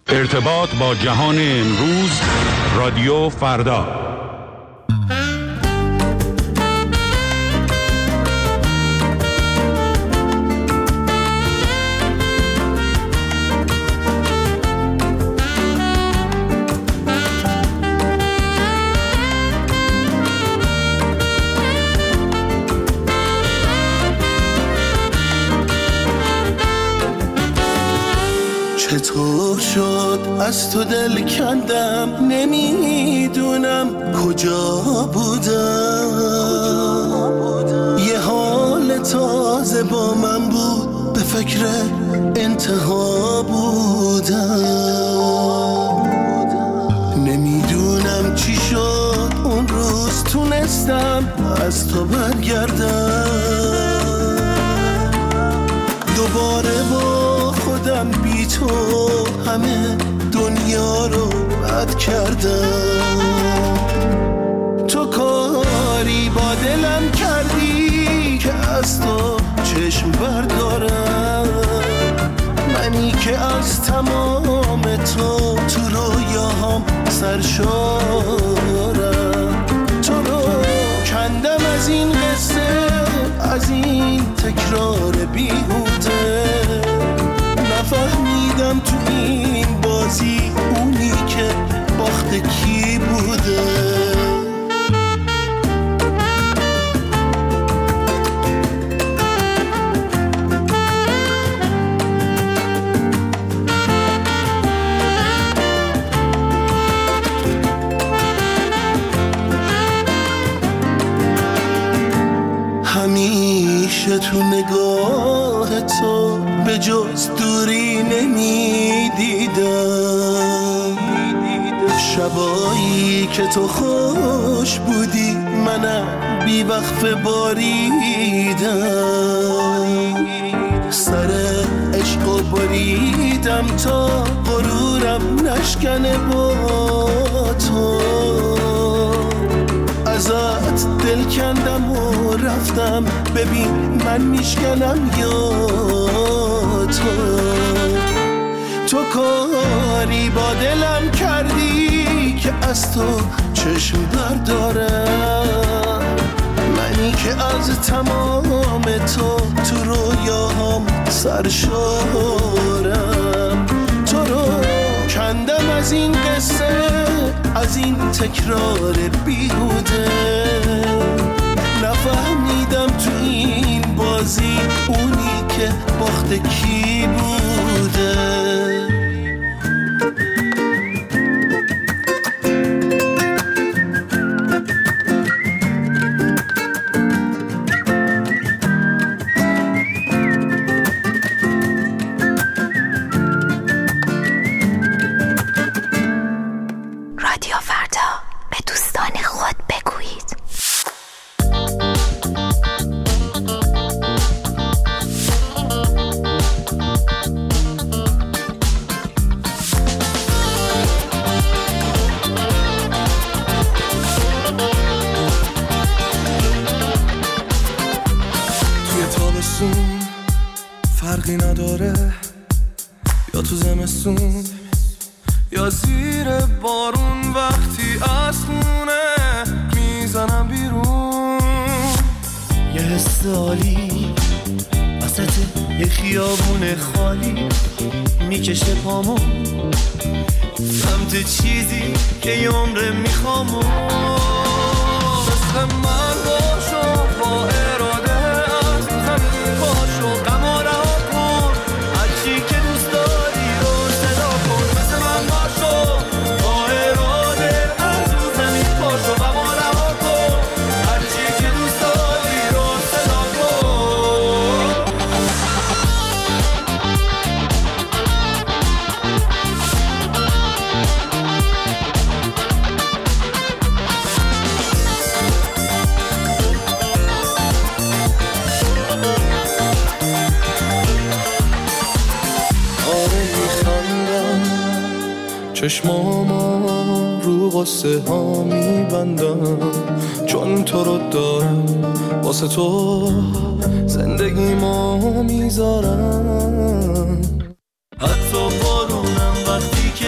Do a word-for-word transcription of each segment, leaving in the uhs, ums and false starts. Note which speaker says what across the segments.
Speaker 1: ارتباط با جهان امروز، رادیو فردا.
Speaker 2: چطور شد از تو دل کندم، نمیدونم کجا بودم. یه حال تازه با من بود، به فکر انتها بودم. نمیدونم چی شد اون روز، تونستم از تو برگردم. دوباره با خودم بی تو همه دنیا رو بد کردم. تو کاری با دلم کردی که از تو چشم بردارم. منی که از تمام تو تو رویاهام سرشارم. تو رو کندم از این قصه، از این تکرار بیهوده. نفهمیدم تو این بازی اونی که باخت کی بوده. همیشه تو نگاه تو به جز دوری نمیدیدم. شبایی که تو خوش بودی منم بی وقف باریدم. سر عشق و بریدم تا غرورم نشکنه با تو. ازت دل کندم و رفتم، ببین من میشکنم یا تو. تو کاری با دلم کردی که از تو چشم بردارم. منی که از تمام تو تو رویاهام سرشارم. تو رو کندم از این قصه، از این تکرار بیهوده. نفهمیدم تو این بازی اونی که باخت کی بوده.
Speaker 3: فرقی نداره یا تو زمستون یا زیر بارون، وقتی از خونه میزنم بیرون.
Speaker 4: یه حس عالی وسط یه خیابون خالی میکشه پامو سمت چیزی که یه عمره میخوامو.
Speaker 3: مثل من باشو با اراده از زمین پاشو، غم و رها کن، هرچی که دوست داری رو صدا کن. مثل من باشو با اراده از زمین پاشو، غم و رها کن، هرچی که دوست داری رو صدا کن. چشمامو رو قصه ها میبندم، چون تو رو دارم واسه تو زندگیمو میذارم. حتی بارونم وقتی که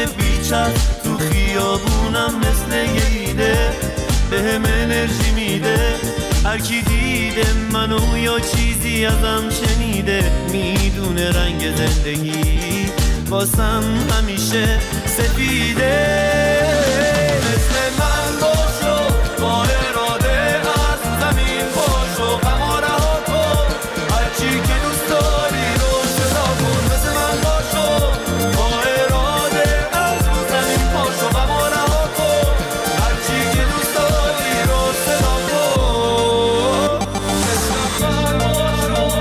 Speaker 4: کی دیده منو یا چیزی ازم شنیده میدونه رنگ زندگی واسم همیشه سفیده. مثل من باشو با اراده از زمین پاشو غم رها کن هرچی که دوست داری رو صدا کن. مثل من باشو با اراده از زمین پاشو غم رها کن هرچی که دوست داری رو صدا کن. مثل من باشو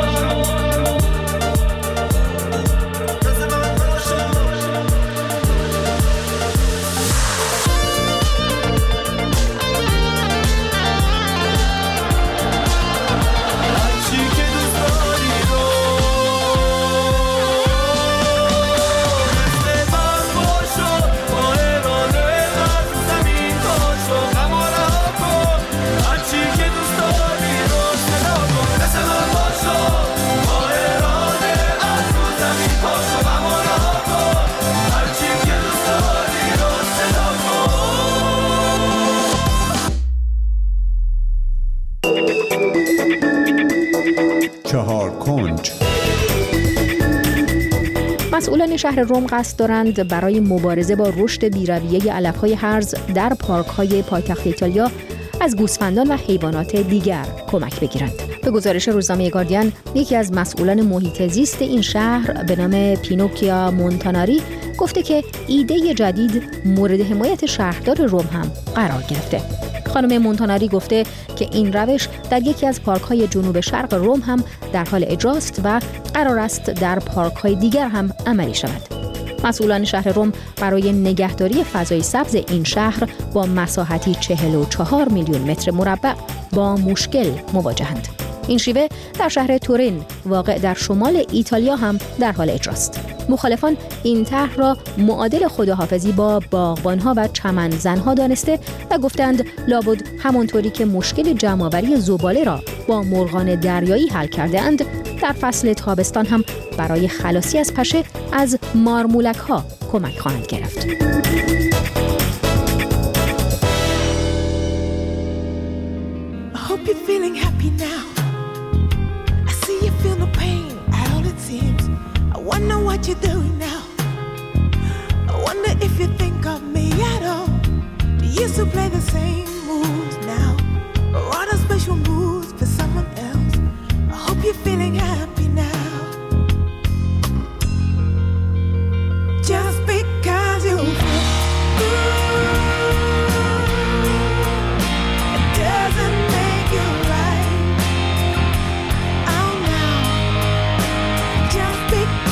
Speaker 4: مثل من باشو
Speaker 1: چهار کنج.
Speaker 5: مسئولان شهر رم قصد دارند برای مبارزه با رشد بی‌رویه علف‌های هرز در پارک‌های پایتخت ایتالیا از گوسفندان و حیوانات دیگر کمک بگیرند. به گزارش روزنامه گاردین، یکی از مسئولان محیط زیست این شهر به نام پینوکیا مونتاناری گفته که ایده جدید مورد حمایت شهردار رم هم قرار گرفته. خانم مونتاناری گفته که این روش در یکی از پارک‌های جنوب شرق رم هم در حال اجراست و قرار است در پارک‌های دیگر هم عملی شود. مسئولان شهر رم برای نگهداری فضای سبز این شهر با مساحتی چهل و چهار میلیون متر مربع با مشکل مواجهند. این شیوه در شهر تورین واقع در شمال ایتالیا هم در حال اجراست. مخالفان این طرح را معادل خداحافظی با باغبان‌ها و چمنزن‌ها دانسته و گفتند لابد همانطوری که مشکل جمع‌آوری زباله را با مرغان دریایی حل کرده‌اند، در فصل تابستان هم برای خلاصی از پشه از مارمولک‌ها کمک خواهند گرفت.
Speaker 6: I know what you're doing now. I wonder if you think of me at all. You used to play the same moves now, or other special moves for someone else. I hope you're feeling happy now. Just because you feel good, it doesn't make you right. Oh no, just because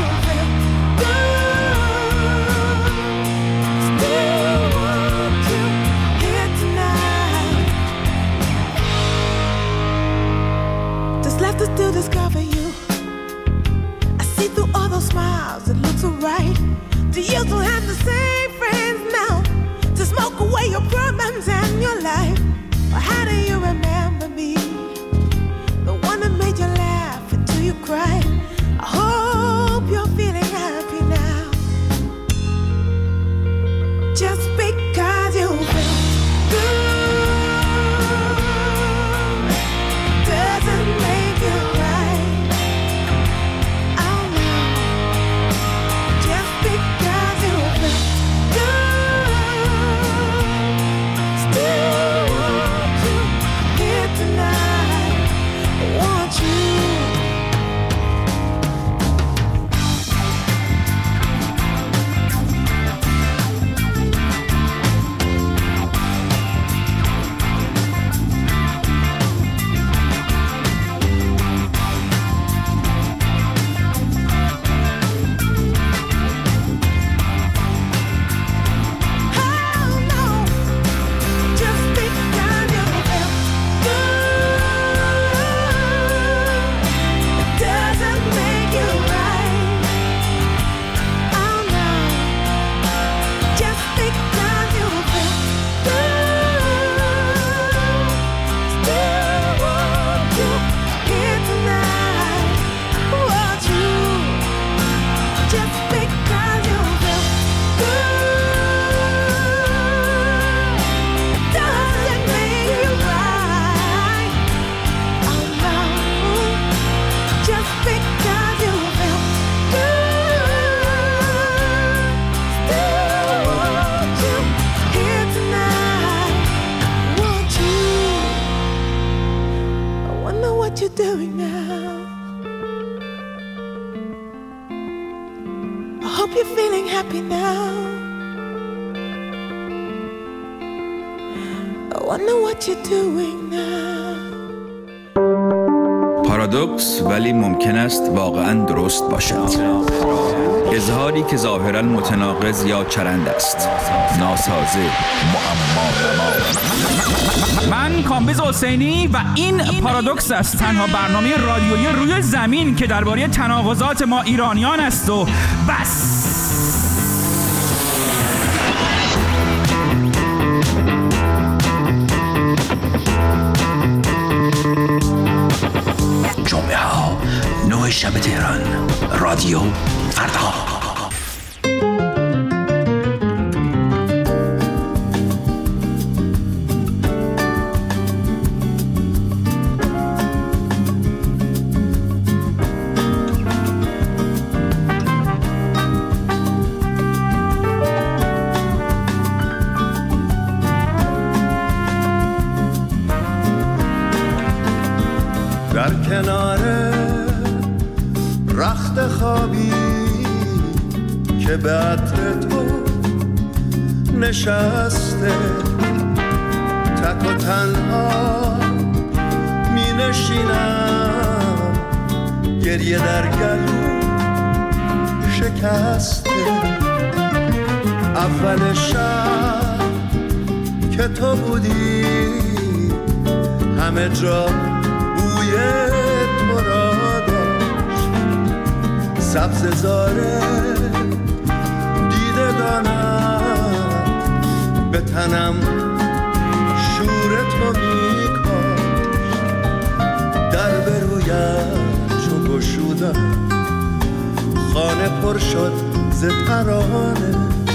Speaker 6: to discover you. I see through all those smiles, it looks so right. Do you still have the same friends now to smoke away your problems and your life? Or how do you remember me? The one that made you laugh until you cried. I hope you're feeling happy now. Just because you feel good doesn't make you right. Oh no, just because you feel good, still want you here tonight. hope you're feeling happy now. I wonder what you're doing now.
Speaker 7: پارادوکس ولی ممکن است واقعاً درست باشد. اظهاری که ظاهراً متناقض یا چرند است. ناسازه، معما.
Speaker 8: من کامبیز حسینی و این پارادوکس است، تنها برنامه رادیویی روی زمین که درباره تناقضات ما ایرانیان است و بس.
Speaker 9: جمعه ها نه شب تهران، رادیو فردا.
Speaker 2: در کنار رخت خوابی که به عطر تو نشسته، تک و تنها می نشینم، گریه در گلو شکسته. اول شب که تو بودی همه جا بوی تو را داشت، سبز زاره دیده دانم، به تنم شور تو می کاشت. در به رویت چو گشودم، خانه پر شد ز ترانه.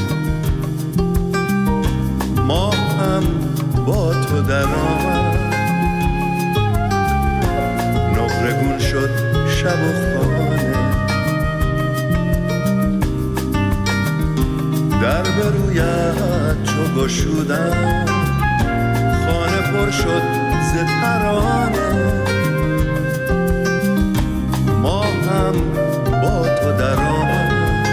Speaker 2: ما هم با تو در آمد، نقرگون شد شب و خانه. در به رویت چو گشودم، خانه پر شد ز ترانه. ما هم با تو در آمد،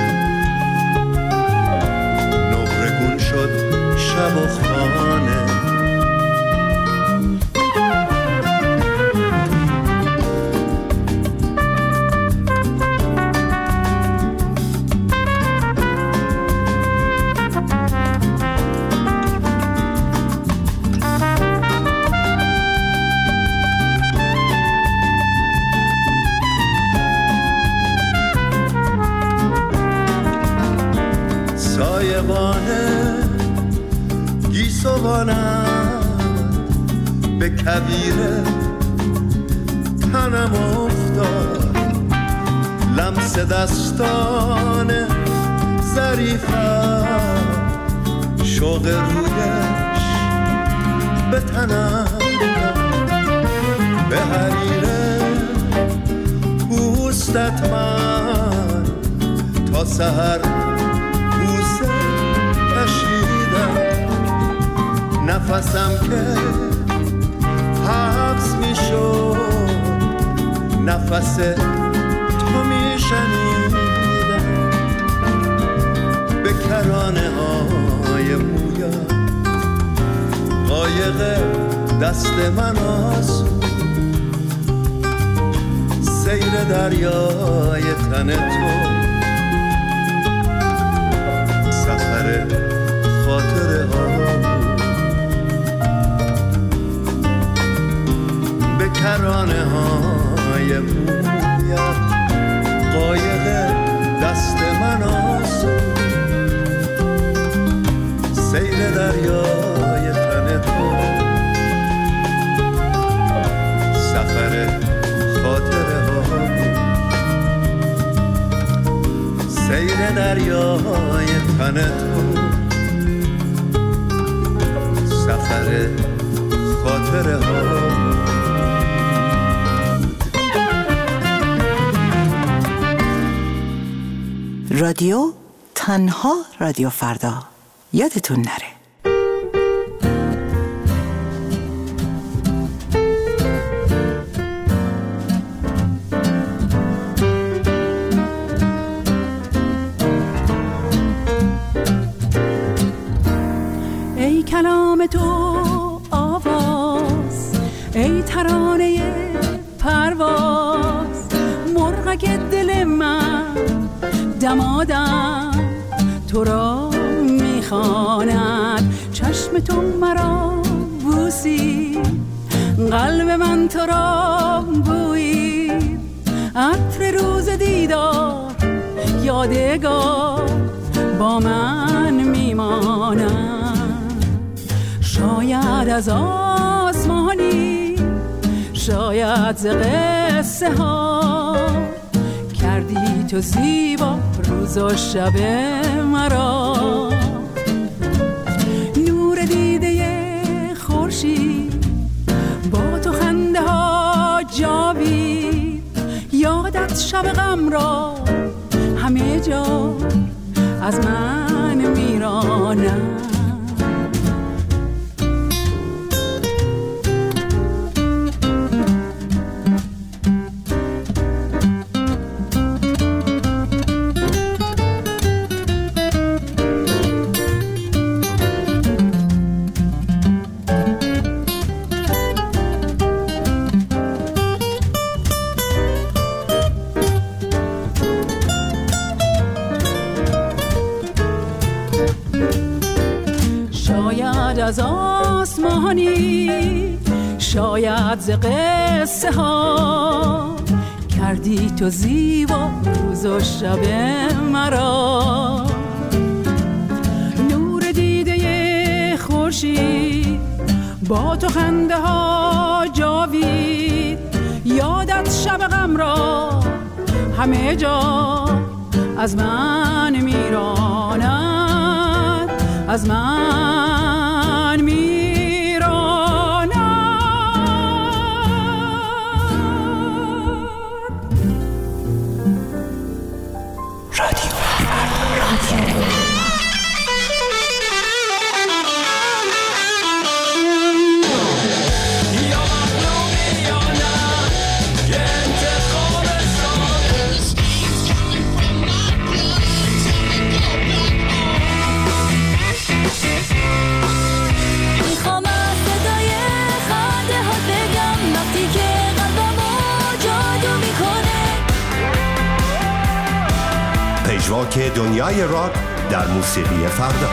Speaker 2: نقرگون شد شب و خانه. به کویر تنم افتاد، لمس دستان ظریفم، شوق رویش به تنم. به حریر پوستت من تا سحر بوسه کشیدم. نفسم که حبس می شد، نفس تو می شنیدم. به کرانه های مویت قایق دست من آسود، سیر دریای تن تو سفر خاطره ها. کرانه های مویت قایق دست من آسود، سیر دریای تن تو سفر خاطره ها. سیر دریای تن تو سفر خاطره ها.
Speaker 10: رادیو تنها رادیو فردا، یادتون نره.
Speaker 11: نام تو آواز، ای ترانه پرواز، مرغک دل من دمادم تو را میخواند. چشم تو مرا بوسی، قلب من تو را بویی، عطر روز دیدار یادگار با من میماند. شاید از آسمانی، شاید ز قصه ها، کردی تو زیبا روز و شب مرا. نور دیده خورشید با تو خنده ها جاوید، یادت شب غم را همه جا از من میرانم. از آسمانی، شاید ز قصه ها، کردی تو زیبا روز و شب مرا. نور دیده خورشید با تو خنده ها جاوید، یادت شب غم را همه جا از من میراند، از من میراند.
Speaker 9: رادیو رادیو
Speaker 12: پژواک دنیای راک در موسیقی فردا.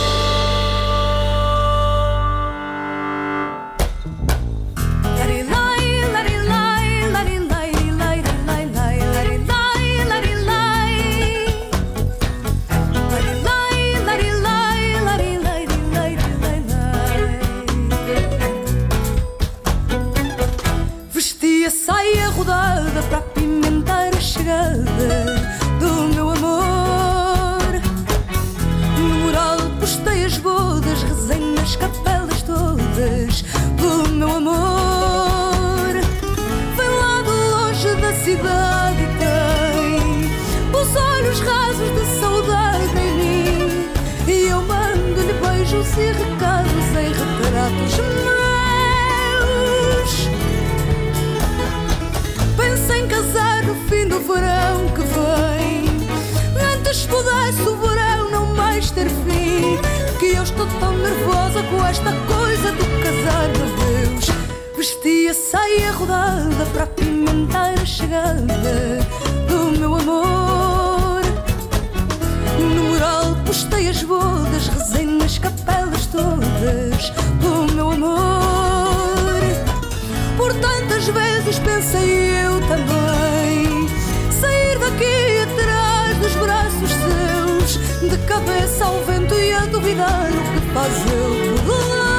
Speaker 6: Vestia saia rodada para apimentar a chegada do meu amor. No mural postei as bodas, rezei nas capelas todas do meu amor. Vem lá de longe da cidade e tem os olhos rasos de saudade em mim, e eu mando-lhe beijos e recados em retratos meus. Penso em casar no fim do verão que vem, antes pudesse o verão não mais ter fim, que eu estou tão nervosa com esta coisa do casar, meu Deus. Vestia saia rodada para apimentar a chegada do meu amor. No mural postei as bodas, rezei nas capelas todas do meu amor. Por tantas vezes pensei eu também sair daqui atrás dos braços seus, de cabeça ao vento e a duvidar o que faz ele por lá.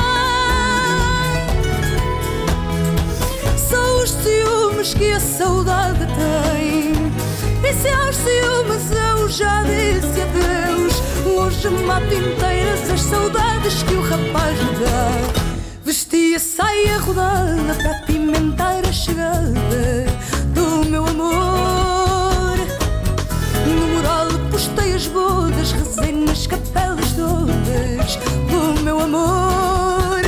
Speaker 6: São os ciúmes que a saudade tem, e se aos ciúmes eu já disse adeus, hoje mato inteiras as saudades que o rapaz me dá. Vestia saia rodada para apimentar a chegada do meu amor. No mural postei as bodas, rezei nas capelas todas do meu amor.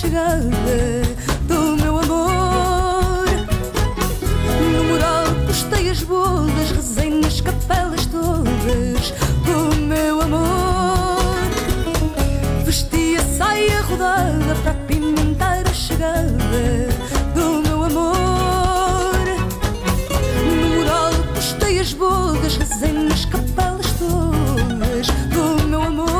Speaker 6: chegada do meu amor. No mural postei as bodas, rezei nas capelas todas do meu amor. Vesti a saia rodada para apimentar a chegada do meu amor. No mural postei as bodas, rezei nas capelas todas do meu amor.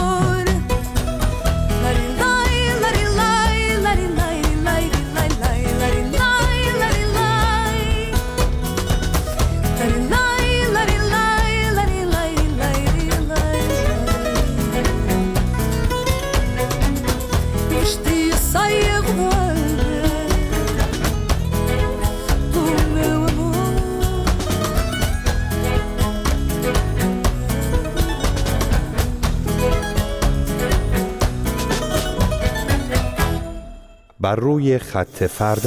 Speaker 12: بر روی خط فردا.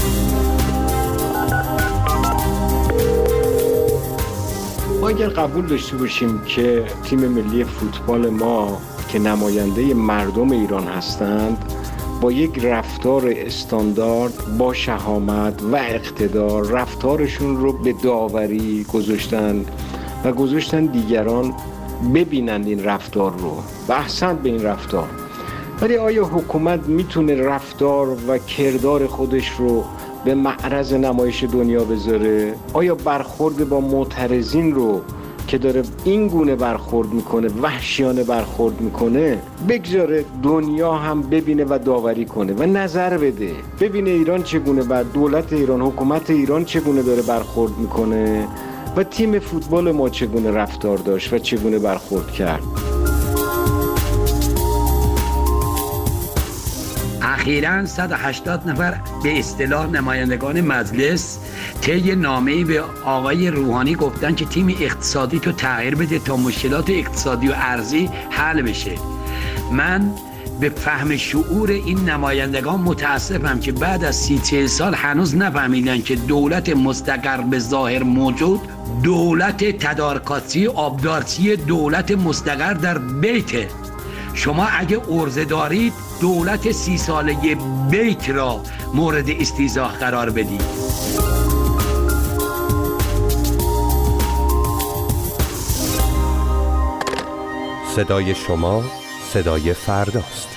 Speaker 13: ما اگر قبول داشته باشیم که تیم ملی فوتبال ما که نماینده مردم ایران هستند با یک رفتار استاندارد، با شهامت و اقتدار رفتارشون رو به داوری گذاشتن و گذاشتن دیگران ببینند این رفتار رو و احسن به این رفتار. ولی آیا حکومت میتونه رفتار و کردار خودش رو به معرض نمایش دنیا بذاره؟ آیا برخورد با معترضین رو که داره این گونه برخورد میکنه، وحشیانه برخورد میکنه، بگذاره دنیا هم ببینه و داوری کنه و نظر بده، ببینه ایران چگونه و دولت ایران، حکومت ایران چگونه داره برخورد میکنه و تیم فوتبال ما چگونه رفتار داشت و چگونه برخورد کرد.
Speaker 9: اخیراً صد و هشتاد نفر به اصطلاح نمایندگان مجلس طی نامه‌ای به آقای روحانی گفتن که تیم اقتصادی تو تغییر بده تا مشکلات اقتصادی و ارزی حل بشه. من به فهم شعور این نمایندگان متاسفم که بعد از سی چهل سال هنوز نفهمیدن که دولت مستقر به ظاهر موجود دولت تدارکاتی آبدارچی دولت مستقر در بیته. شما اگه عرضه دارید دولت سی ساله بیت را مورد استیضاح قرار بدید.
Speaker 12: صدای شما صدای فرداست.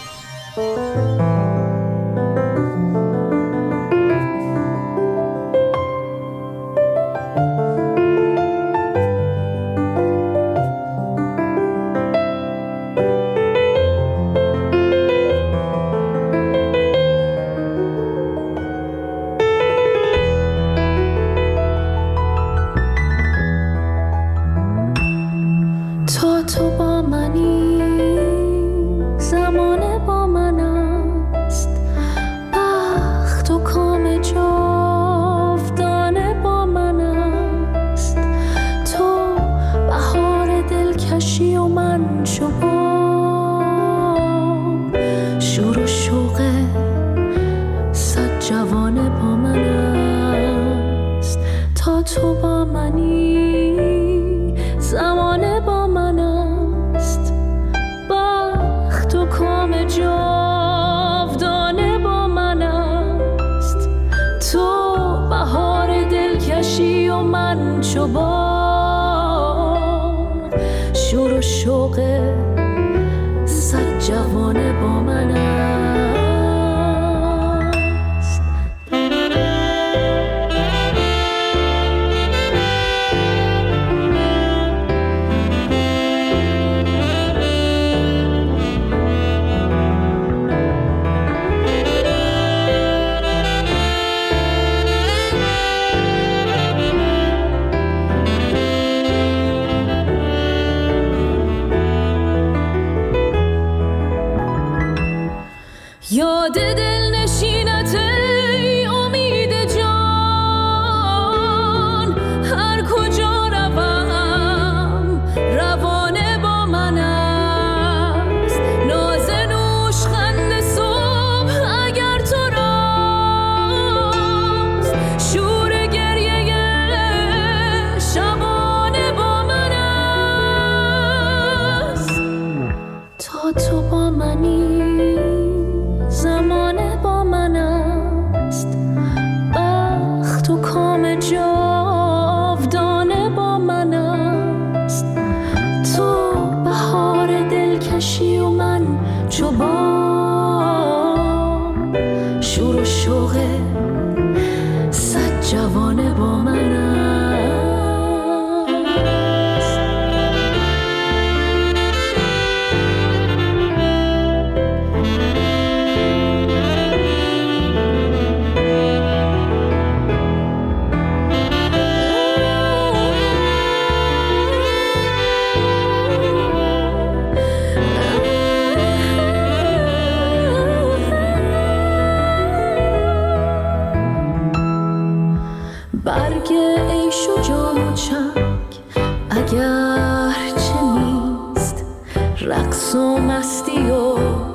Speaker 14: اگر چه نیست رقص و مستی و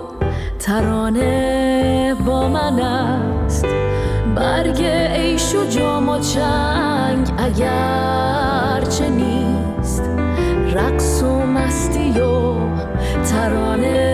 Speaker 14: ترانه با من است، برگ عیش و جام و چنگ اگر چه نیست رقص و مستی و ترانه